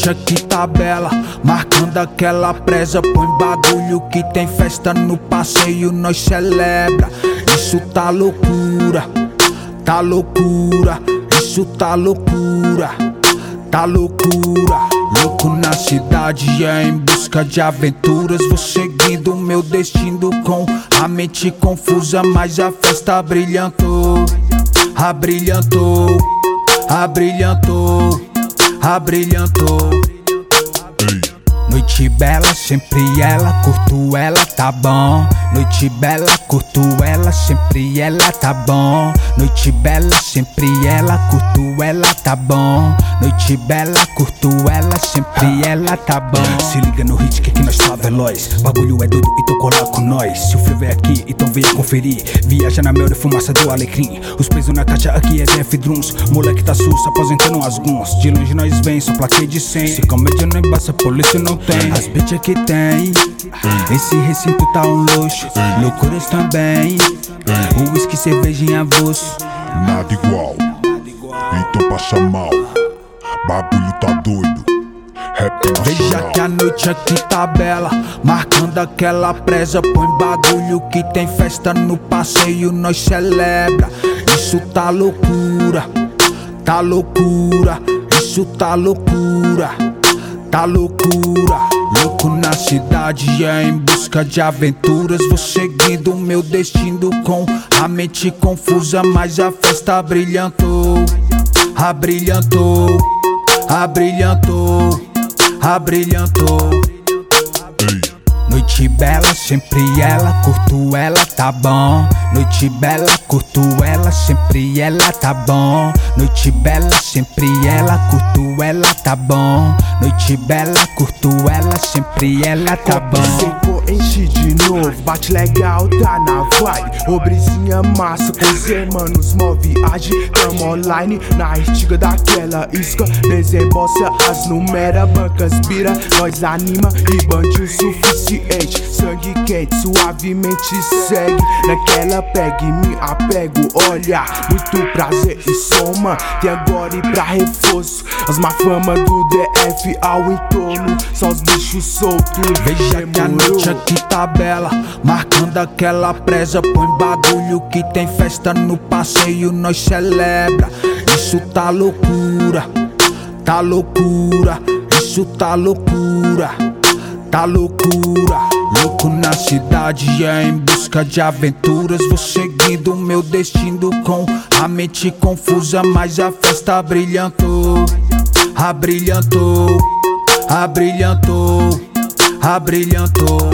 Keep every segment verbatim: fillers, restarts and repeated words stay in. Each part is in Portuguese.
noite aqui tá bela, marcando aquela presa. Põe bagulho que tem festa no passeio, nós celebra. Isso tá loucura, tá loucura. Isso tá loucura, tá loucura. Louco na cidade, é em busca de aventuras. Vou seguindo meu destino com a mente confusa, mas a festa brilhantou, abrilhantou, abrilhantou, abrilhantou. Noite bela, sempre ela, curto ela, tá bom. Noite bela, curto ela, sempre ela, tá bom. Noite bela, sempre ela, curto ela, tá bom. Noite bela, curto ela, sempre ela, tá bom. Se liga no hit que aqui nós tá veloz. Bagulho é doido, então cola com nós. Se o frio é aqui, então venha conferir. Viaja na mel de fumaça do alecrim. Os pesos na caixa aqui é Def Drums. Moleque tá sus, aposentando as guns. De longe nós vem, só plaquei de cem. Se comédia não embaça, polícia não tem. As bitch aqui tem. Esse recinto tá um luxo. Loucuras também. O whisky, cerveja em avulso. Nada igual, então passa mal. Bagulho tá doido, rap nacional. Veja que a noite aqui tá bela, marcando aquela presa. Põe bagulho que tem festa no passeio, nós celebra. Isso tá loucura, tá loucura. Isso tá loucura, tá loucura. Louco na cidade, é em busca de aventuras. Vou seguindo meu destino com a mente confusa, mas a festa brilhantou, abrilhantou, abrilhantou, abrilhantou. Noite bela, sempre ela, curto ela, tá bom. Noite bela, curto ela, sempre ela, tá bom. Noite bela, sempre ela, curto ela, tá bom. Noite bela, curto ela, sempre ela, tá bom. Seco, enche de novo, bate legal, tá na vibe. Ô brisinha massa, com os hermanos, mó viagem. Tamo online, na estiga daquela isca. Desembolsa as numera, bancas bira. Nós anima e bande o suficiente. Sangue quente, suavemente segue. Naquela pega e me apego. Olha, muito prazer e soma. Tem agora e pra reforço as má fama do D F ao entorno. Só os bichos soltos. Veja que a noite aqui tá bela, marcando aquela presa. Põe bagulho que tem festa no passeio, nós celebra. Isso tá loucura, tá loucura. Isso tá loucura, tá loucura. Louco na cidade, é em busca de aventuras. Vou seguindo meu destino com a mente confusa, mas a festa brilhantou, abrilhantou, abrilhantou, abrilhantou.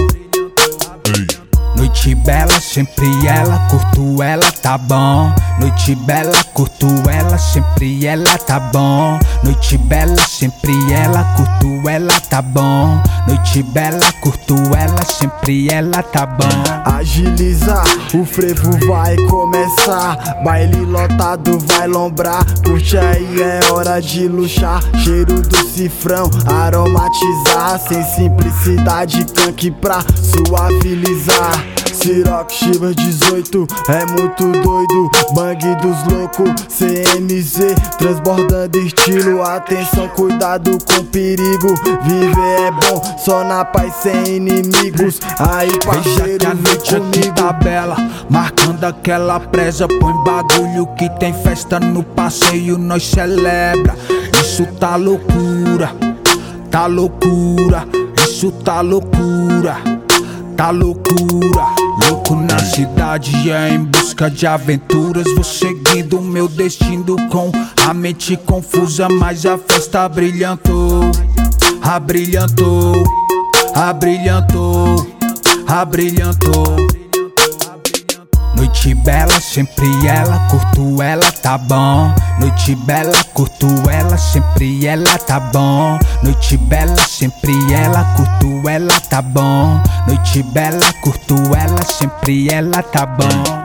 Noite bela, sempre ela, curto ela, tá bom. Noite bela, curto ela, sempre ela, tá bom. Noite bela, sempre ela, curto ela, tá bom. Noite bela, curto ela, sempre ela, tá bom. Agiliza, o frevo vai começar. Baile lotado vai lombrar. Curte aí, é hora de luxar. Cheiro do cifrão, aromatizar. Sem simplicidade, canque pra suavilizar. Ciroc, Shiva dezoito, é muito doido. Bang dos loucos, C M Z, transbordando estilo. Atenção, cuidado com perigo. Viver é bom, só na paz sem inimigos. Aí parceiro, veja que a noite aqui tá bela, marcando aquela presa. Põe bagulho que tem festa no passeio, nós celebra. Isso tá loucura, tá loucura. Isso tá loucura, tá loucura. Louco na cidade, é em busca de aventuras. Vou seguindo meu destino com a mente confusa, mas a festa brilhantou, abrilhantou, abrilhantou, abrilhantou. Noite bela, sempre ela, curto ela, tá bom. Noite bela, curto ela, sempre ela, tá bom. Noite bela, sempre ela, curto ela, tá bom. Noite bela, curto ela, sempre ela, tá bom.